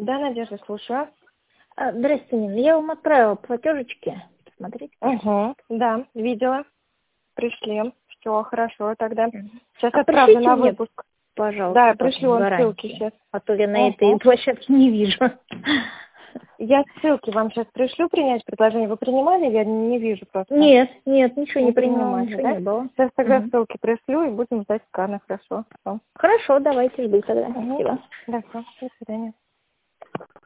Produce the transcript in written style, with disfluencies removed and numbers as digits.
Да, Надежда, слушаю. Здрасте, Нина. Я вам отправила платежечки. Посмотрите. Угу, да, видела. Пришли. Все, хорошо тогда. Сейчас А отправлю пришлите на мне, выпуск. пожалуйста, Да, я потом пришлю вам ссылки гарантии. сейчас. А то я на этой площадке не вижу. Я ссылки вам сейчас пришлю, принять предложение. Вы принимали? Я не вижу просто. Нет, ничего не принимала, принимали, ничего да? не было. Сейчас тогда ссылки пришлю и будем ждать сканы, хорошо. Всё. Хорошо, давайте, жду тогда. Спасибо. Да, всё, до свидания.